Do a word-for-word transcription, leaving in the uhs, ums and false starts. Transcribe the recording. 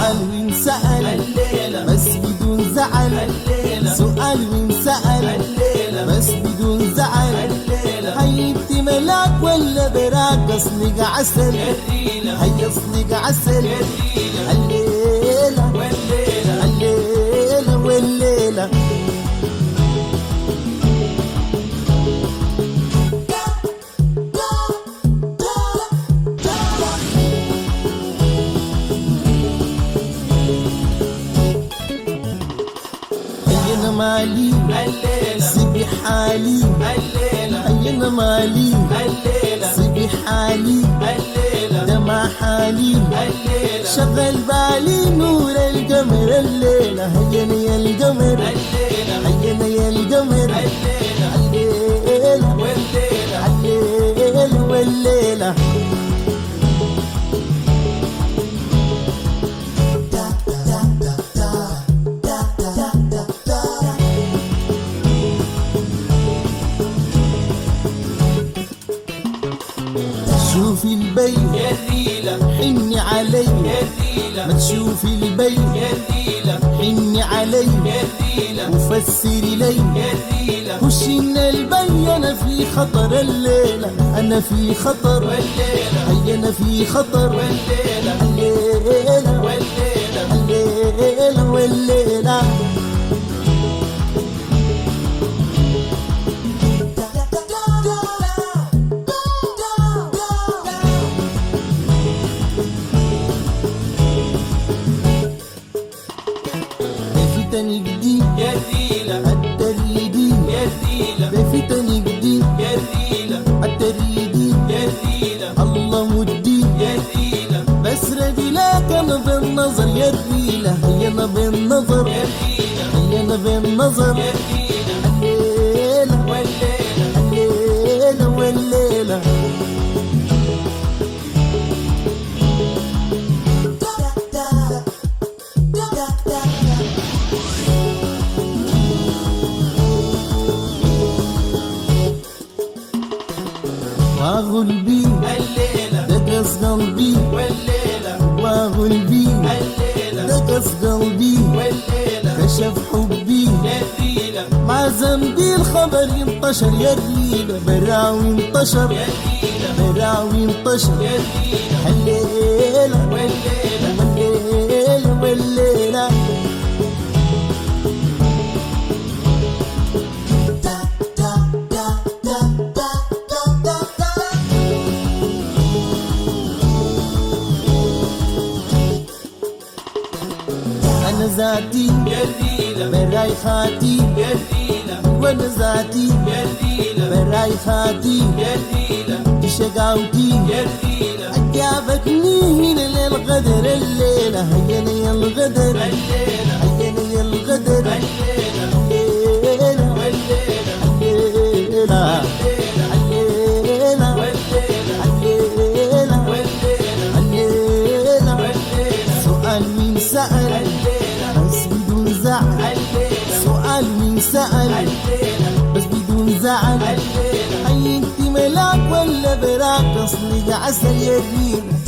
سؤال وانسأل الليلة بس بدون زعل، الليلة سؤال وانسأل الليلة بس بدون زعل، الليلة حيبتي ملاك ولا براك اصلق عسل، الريلة هيا اصلق عسل، الريلة الليلة والليلة الليلة والليلة. أنا مالي الليلة سيبي حالي، الليلة أنا مالي الليلة سيبي حالي، الليلة ده ما حالي الليلة شغل بالي نور القمر الليلة، هينا يا القمر الليلة هينا يا القمر الليلة الليلة والليلة الليلة والليلة. شوفي البي الريلة حني علي، الريلة ما تشوفي البي الريلة حني علي الريلة وفسري لي، الريلة وشين البي انا في خطر الليلة، انا في خطر والليلة هيا انا في خطر والليلة الليلة والليلة الليلة والليلة. بفتني جديد الريلة التريدي، الريلة بفتني جديد الريلة التريدي، الريلة الله مدي الريلة بس ردي لك انا بالنظر يا الريلة، هيا انا بالنظر الريلة هيا انا بالنظر الريلة الليلة والليلة الليلة والليلة. وغلبي الليلة دقص قلبي، والليلة وغلبي الليلة دقص قلبي، والليلة كشف حبي الريلة مع ذنبي الخبر انتشر يا الريلة، براوي انتشر الريلة براوي انتشر الريلة الليلة والليلة والليلة والليلة. أنا ذاتي الريلة برايخاتي، الريلة وأنا ذاتي الريلة برايخاتي، الريلة دي شقاوتي الريلة جابتني هنا للغدر الليلة، هينا يا الغدر الليلة هينا يا الغدر الليلة الليلة والليلة الليلة الليلة والليلة الليلة والليلة الليلة. والليلة سؤال مين سأل الليلة بس بدون زعل، الليلة سؤال مين سأل الليلة بس بدون زعل، الليلة هي انت ملاك ولا براك اصلي عسل يا الريلة،